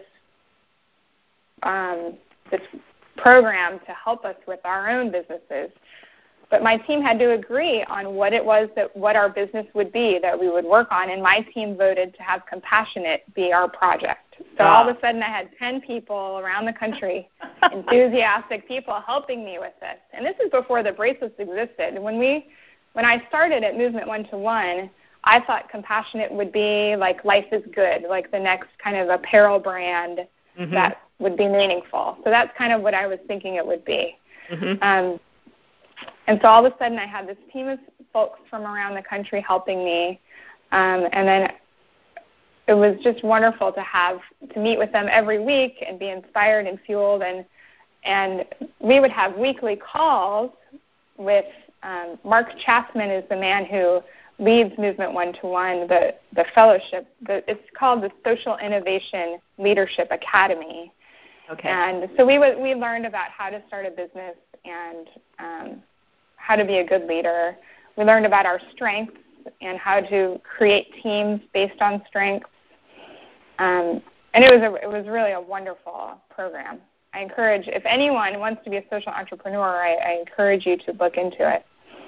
um, this program to help us with our own businesses. But my team had to agree on what it was that what our business would be that we would work on, and my team voted to have Compassionate be our project. So wow. All of a sudden I had ten people around the country, enthusiastic people helping me with this. And this is before the bracelets existed. When we, when I started at Movement One to One, I thought Compassionate would be like Life is Good, like the next kind of apparel brand mm-hmm. that would be meaningful. So that's kind of what I was thinking it would be. Mm-hmm. Um, and so all of a sudden I had this team of folks from around the country helping me, um, and then it was just wonderful to have to meet with them every week and be inspired and fueled. And and we would have weekly calls with um, Mark Chapman is the man who leads Movement One to One, the the fellowship. The, it's called the Social Innovation Leadership Academy. Okay. And so we would, we learned about how to start a business and um, how to be a good leader. We learned about our strengths and how to create teams based on strengths. Um, and it was a, it was really a wonderful program. I encourage, if anyone wants to be a social entrepreneur, I, I encourage you to look into it.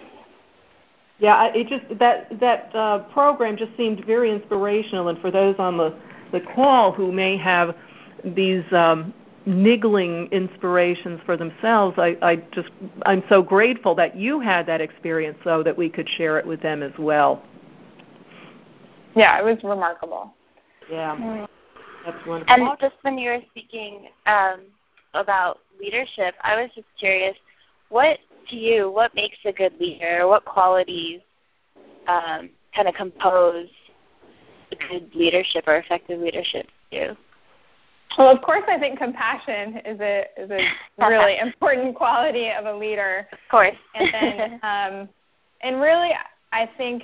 Yeah, it just that that uh, program just seemed very inspirational, and for those on the, the call who may have these um, niggling inspirations for themselves, I, I just I'm so grateful that you had that experience, so that we could share it with them as well. Yeah, it was remarkable. Yeah, that's wonderful. And just when you were speaking um, about leadership, I was just curious, what to you, what makes a good leader? What qualities um, kind of compose a good leadership or effective leadership to you? Well, of course, I think compassion is a is a really important quality of a leader. Of course. And then, um, and really, I think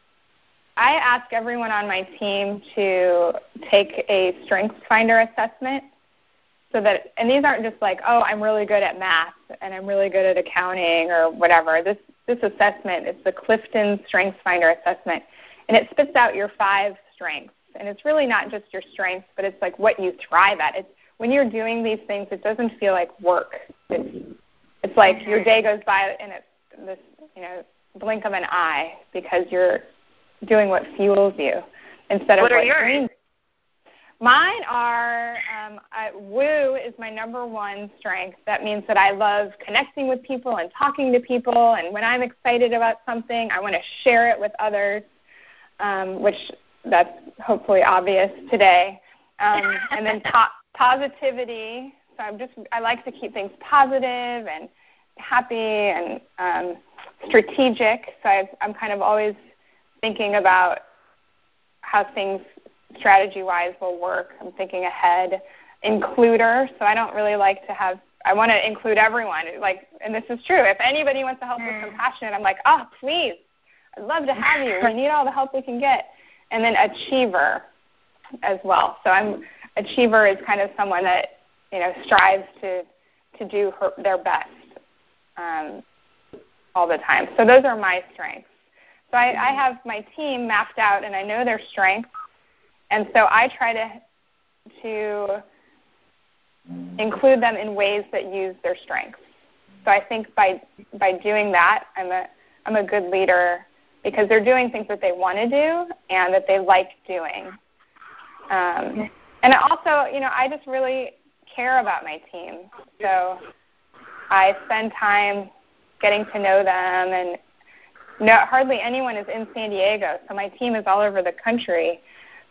I ask everyone on my team to take a Strengths Finder assessment, so that, and these aren't just like, oh, I'm really good at math and I'm really good at accounting or whatever. This this assessment is the Clifton Strengths Finder assessment, and it spits out your five strengths. And it's really not just your strengths, but it's like what you thrive at. It's when you're doing these things, it doesn't feel like work. It's it's like your day goes by in it's this, you know, blink of an eye, because you're doing what fuels you instead of what, what are yours? drains. Mine are, um, I, woo is my number one strength. That means that I love connecting with people and talking to people, and when I'm excited about something, I want to share it with others, um, which that's hopefully obvious today. Um, and then po- positivity. So I'm just, I like to keep things positive and happy and um, strategic. So I've, I'm kind of always thinking about how things strategy-wise will work. I'm thinking ahead. Includer, so I don't really like to have, I want to include everyone. Like, and this is true. If anybody wants to help with Compassionate, I'm like, oh, please, I'd love to have you. We need all the help we can get. And then achiever as well. So I'm achiever is kind of someone that, you know, strives to to do her, their best um, all the time. So those are my strengths. So I, I have my team mapped out, and I know their strengths, and so I try to to include them in ways that use their strengths. So I think by by doing that, I'm a I'm a good leader, because they're doing things that they want to do and that they like doing. Um, and also, you know, I just really care about my team. So I spend time getting to know them, and no, hardly anyone is in San Diego, so my team is all over the country.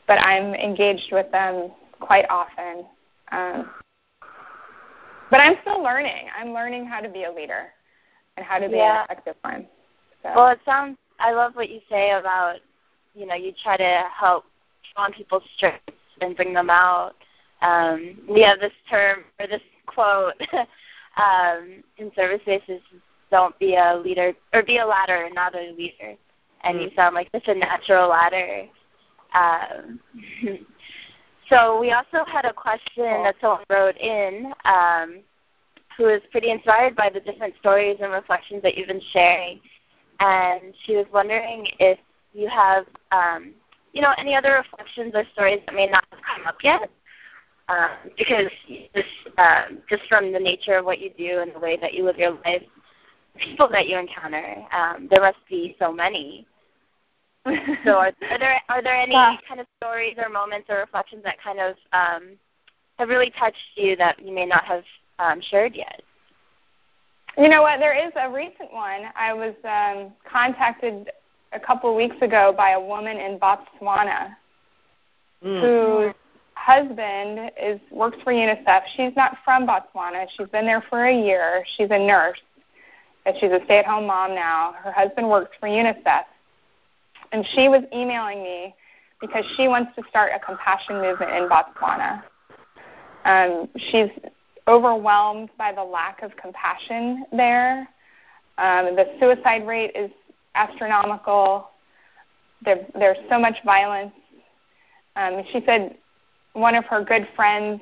but I'm engaged with them quite often. Um, but I'm still learning. I'm learning how to be a leader and how to be yeah. an effective one. So. Well, it sounds, I love what you say about, you know, you try to help on people's strengths and bring them out. Um, we have this term, or this quote, um, in service spaces, don't be a leader, or be a ladder, not a leader. And mm-hmm. you sound like such a natural ladder. Um, so we also had a question that someone wrote in, um, who is pretty inspired by the different stories and reflections that you've been sharing. And she was wondering if you have, um, you know, any other reflections or stories that may not have come up yet. Um, because just, uh, just from the nature of what you do and the way that you live your life, people that you encounter, um, there must be so many. So are, are there are there any yeah. kind of stories or moments or reflections that kind of um, have really touched you that you may not have um, shared yet? You know what? There is a recent one. I was um, contacted a couple weeks ago by a woman in Botswana mm. whose husband is works for UNICEF. She's not from Botswana. She's been there for a year. She's a nurse, and she's a stay-at-home mom now. Her husband works for UNICEF. And she was emailing me because she wants to start a compassion movement in Botswana. Um, she's overwhelmed by the lack of compassion there. Um, the suicide rate is astronomical. There, there's so much violence. Um, she said one of her good friends,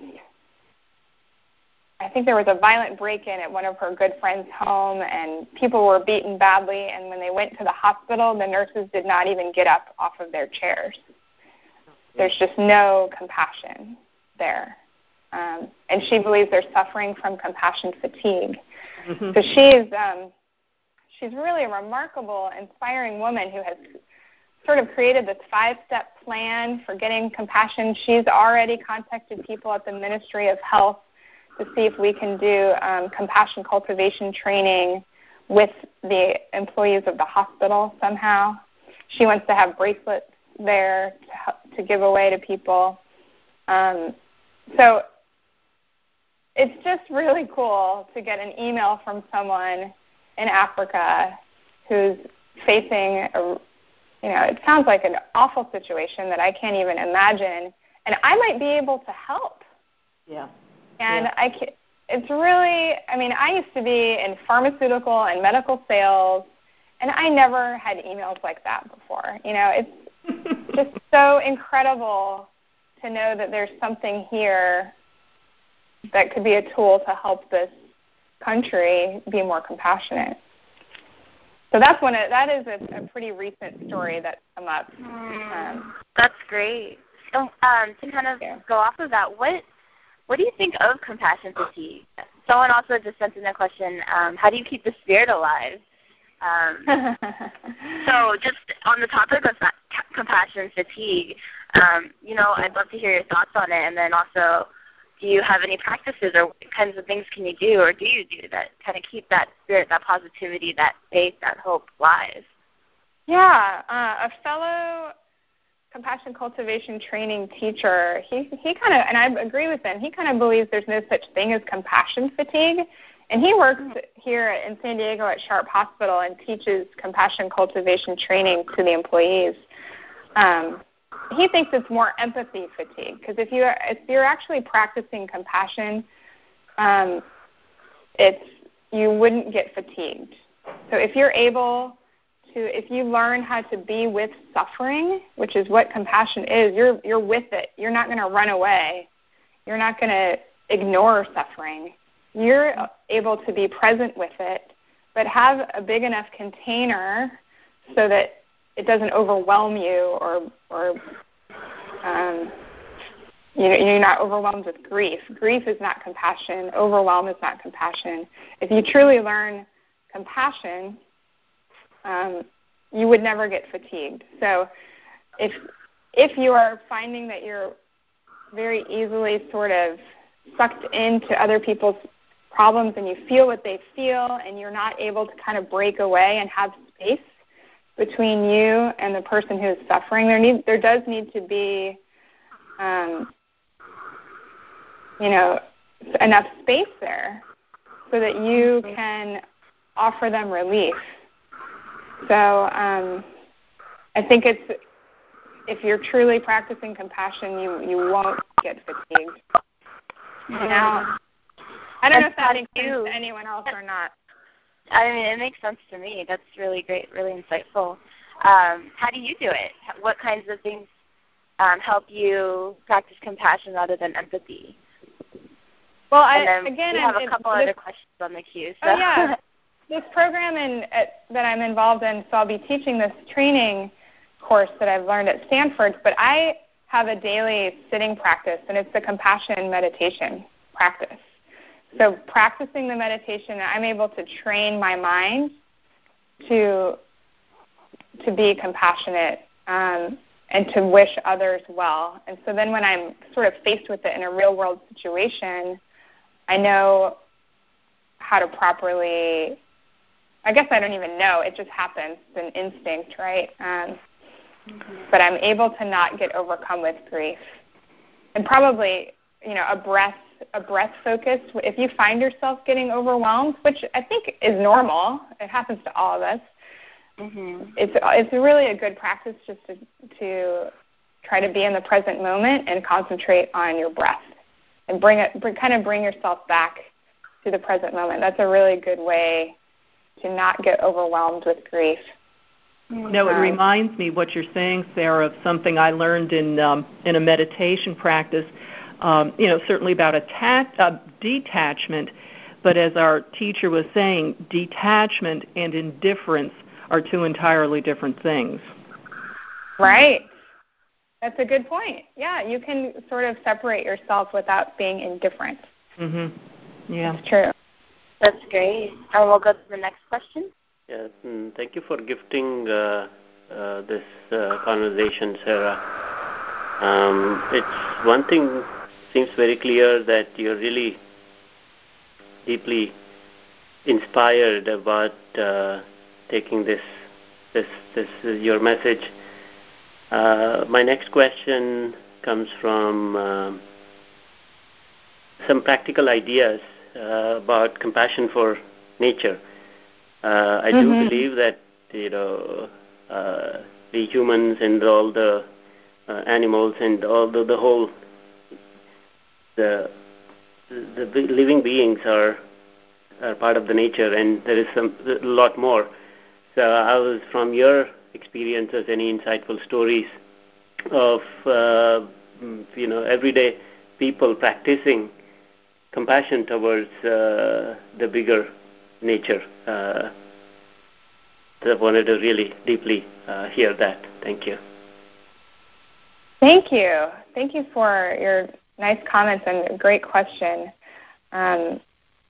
I think there was a violent break-in at one of her good friends' home, and people were beaten badly, and when they went to the hospital, the nurses did not even get up off of their chairs. There's just no compassion there. Um, and she believes they're suffering from compassion fatigue. Mm-hmm. So she's, um, she's really a remarkable, inspiring woman who has sort of created this five-step plan for getting compassion. She's already contacted people at the Ministry of Health to see if we can do um, compassion cultivation training with the employees of the hospital somehow. She wants to have bracelets there to, to give away to people. Um, so it's just really cool to get an email from someone in Africa who's facing, a, you know, it sounds like an awful situation that I can't even imagine, and I might be able to help. Yeah. And yeah. I can, it's really, I mean, I used to be in pharmaceutical and medical sales, and I never had emails like that before. You know, it's just so incredible to know that there's something here that could be a tool to help this country be more compassionate. So that's one. Of, that is a, a pretty recent story that's come up. Um, that's great. So um, to kind of yeah. go off of that, what what do you think of compassion fatigue? Someone also just sent in a question. Um, how do you keep the spirit alive? Um, so just on the topic of that, compassion fatigue, um, you know, I'd love to hear your thoughts on it, and then also, do you have any practices or what kinds of things can you do or do you do that kind of keep that spirit, that positivity, that faith, that hope alive? Yeah, uh, a fellow compassion cultivation training teacher, he, he kind of, and I agree with him, he kind of believes there's no such thing as compassion fatigue. And he works here in San Diego at Sharp Hospital and teaches compassion cultivation training to the employees. Um, he thinks it's more empathy fatigue, because if you're if you're actually practicing compassion, um, it's you wouldn't get fatigued. So if you're able to, if you learn how to be with suffering, which is what compassion is, you're you're with it. You're not going to run away. You're not going to ignore suffering. You're able to be present with it, but have a big enough container so that it doesn't overwhelm you, or or um, you know, you're not overwhelmed with grief. Grief is not compassion. Overwhelm is not compassion. If you truly learn compassion, um, you would never get fatigued. So if if you are finding that you're very easily sort of sucked into other people's problems and you feel what they feel and you're not able to kind of break away and have space between you and the person who is suffering, there need there does need to be um, you know, enough space there so that you can offer them relief. So um, I think it's, if you're truly practicing compassion, you, you won't get fatigued. Now, I don't know if that makes sense to anyone else or not. I mean, it makes sense to me. That's really great, really insightful. Um, how do you do it? What kinds of things um, help you practice compassion rather than empathy? Well, I, and then again, we have I'm, a couple this, other questions on the queue. So. Oh, yeah. This program in, at, that I'm involved in, so I'll be teaching this training course that I've learned at Stanford, but I have a daily sitting practice, and it's the compassion meditation practice. So practicing the meditation, I'm able to train my mind to to be compassionate um, and to wish others well. And so then when I'm sort of faced with it in a real-world situation, I know how to properly, I guess I don't even know, it just happens, it's an instinct, right? Um, mm-hmm. But I'm able to not get overcome with grief. And probably, you know, a breath, a breath focus, if you find yourself getting overwhelmed, which I think is normal, it happens to all of us, mm-hmm. it's it's really a good practice just to, to try to be in the present moment and concentrate on your breath and bring it, bring, kind of bring yourself back to the present moment. That's a really good way to not get overwhelmed with grief. No, it reminds me what you're saying, Sarah, of something I learned in um, in a meditation practice. Um, you know, certainly about attack, uh, detachment, but as our teacher was saying, detachment and indifference are two entirely different things. Right. That's a good point. Yeah, you can sort of separate yourself without being indifferent. Mm-hmm. Yeah. That's true. That's great. And we'll go to the next question. Yeah, mm, thank you for gifting uh, uh, this uh, conversation, Sarah. Um, it's one thing seems very clear that you're really deeply inspired about uh, taking this this this is your message. Uh, my next question comes from um, some practical ideas uh, about compassion for nature. Uh, I mm-hmm. do believe that you know uh, the humans and all the uh, animals and all the, the whole the the living beings are are part of the nature, and there is some a lot more. So I was, from your experiences, any insightful stories of uh, you know everyday people practicing compassion towards uh, the bigger nature. Uh, I wanted to really deeply uh, hear that. Thank you. Thank you. Thank you for your nice comments and a great question. Um,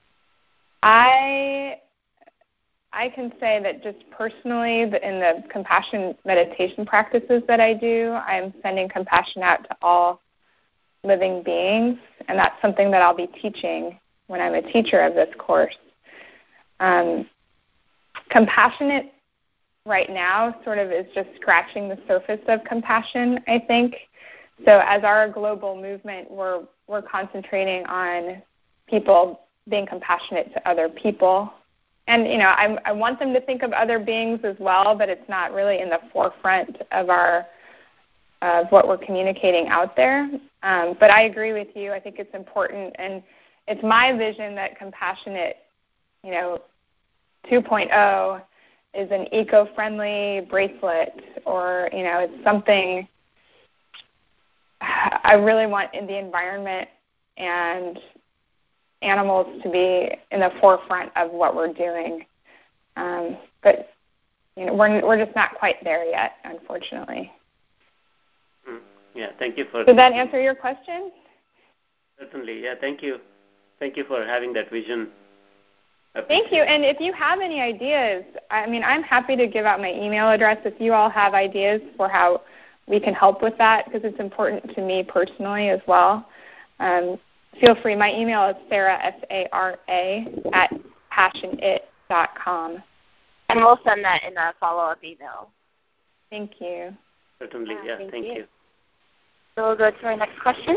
I I can say that just personally, in the compassion meditation practices that I do, I'm sending compassion out to all living beings, and that's something that I'll be teaching when I'm a teacher of this course. Um, compassionate right now sort of is just scratching the surface of compassion, I think. So as our global movement, we're we're concentrating on people being compassionate to other people. And, you know, I, I want them to think of other beings as well, but it's not really in the forefront of our of what we're communicating out there. Um, but I agree with you. I think it's important, and it's my vision that compassionate, you know, two point oh is an eco-friendly bracelet, or, you know, it's something I really want in the environment and animals to be in the forefront of what we're doing. Um, but, you know, we're we're just not quite there yet, unfortunately. Yeah, thank you for... Did that answer your question? Certainly, yeah, thank you. Thank you for having that vision. Thank you. And if you have any ideas, I mean, I'm happy to give out my email address if you all have ideas for how we can help with that, because it's important to me personally as well. Um, feel free. My email is Sarah, S A R A, at passionit dot com. And we'll send that in a follow-up email. Thank you. Certainly, yeah, yeah thank, thank you. you. So we'll go to our next question.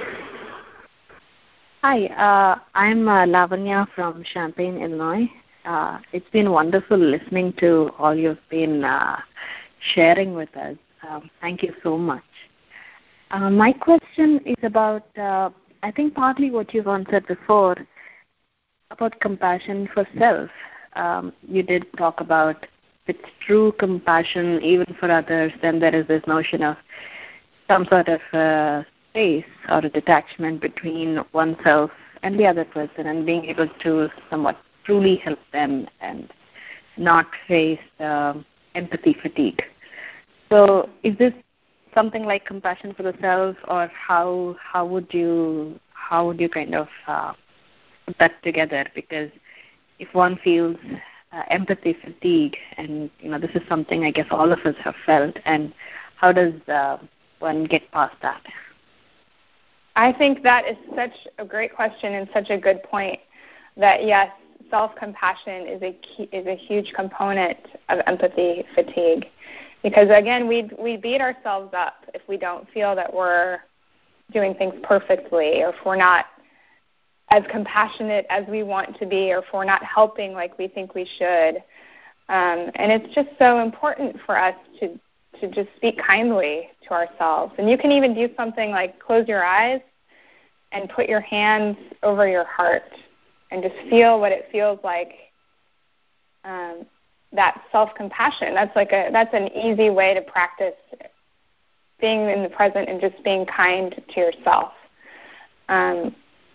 Hi, uh, I'm uh, Lavanya from Champaign, Illinois. Uh, it's been wonderful listening to all you've been uh, sharing with us. Um, thank you so much. Uh, my question is about, uh, I think partly what you've answered before, about compassion for self. Um, you did talk about if it's true compassion even for others, then there is this notion of some sort of uh, space or a detachment between oneself and the other person, and being able to somewhat truly help them and not face um, empathy fatigue. So is this something like compassion for the self, or how how would you how would you kind of uh, put that together? Because if one feels uh, empathy fatigue, and you know this is something I guess all of us have felt, and how does uh, one get past that? I think that is such a great question and such a good point. That yes, self-compassion is a key, is a huge component of empathy fatigue, because again, we we beat ourselves up if we don't feel that we're doing things perfectly, or if we're not as compassionate as we want to be, or if we're not helping like we think we should. Um, and it's just so important for us to to just speak kindly to ourselves. And you can even do something like close your eyes and put your hands over your heart and just feel what it feels like, um, that self-compassion. That's like a that's an easy way to practice being in the present and just being kind to yourself. Um,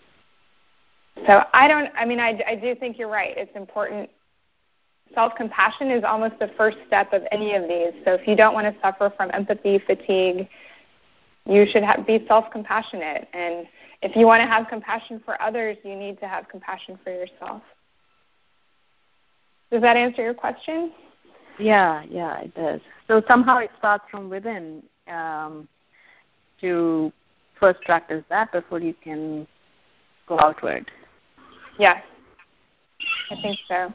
so I don't, I mean, I, I do think you're right. It's important. Self-compassion is almost the first step of any of these. So if you don't want to suffer from empathy fatigue, you should have, be self-compassionate. And if you want to have compassion for others, you need to have compassion for yourself. Does that answer your question? Yeah, yeah, it does. So somehow it starts from within um, to first practice that before you can go outward. Yes, I think so.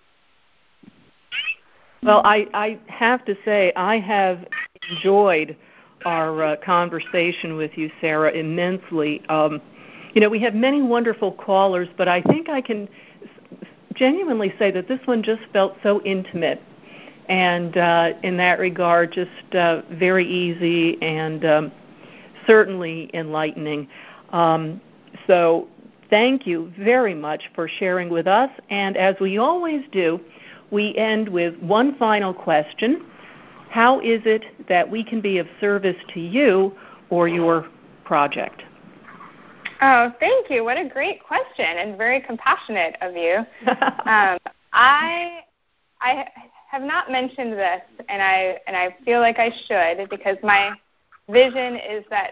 Well, I, I have to say I have enjoyed our uh, conversation with you, Sarah, immensely. Um, you know, we have many wonderful callers, but I think I can genuinely say that this one just felt so intimate, and uh, in that regard, just uh, very easy and um, certainly enlightening. Um, so thank you very much for sharing with us, and as we always do, we end with one final question. How is it that we can be of service to you or your project? Oh, thank you. What a great question, and very compassionate of you. um, I I have not mentioned this, and I and I feel like I should, because my vision is that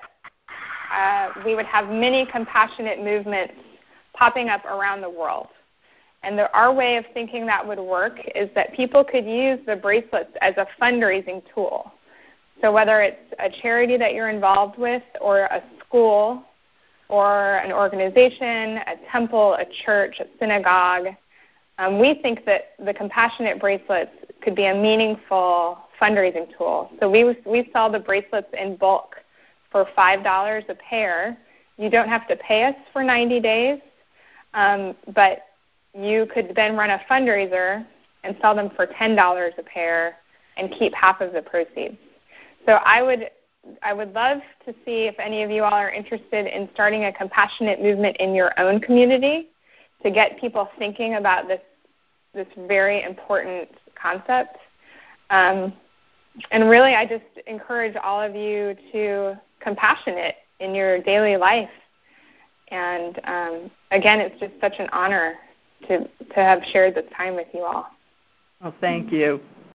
uh, we would have many compassionate movements popping up around the world. And the, our way of thinking that would work is that people could use the bracelets as a fundraising tool. So whether it's a charity that you're involved with, or a school, or an organization, a temple, a church, a synagogue, um, we think that the compassionate bracelets could be a meaningful fundraising tool. So we we sell the bracelets in bulk for five dollars a pair. You don't have to pay us for ninety days, um, but you could then run a fundraiser and sell them for ten dollars a pair and keep half of the proceeds. So I would I would love to see if any of you all are interested in starting a compassionate movement in your own community to get people thinking about this this very important concept. Um, and really, I just encourage all of you to compassionate in your daily life. And um, again, it's just such an honor to to have shared this time with you all. Well, thank you.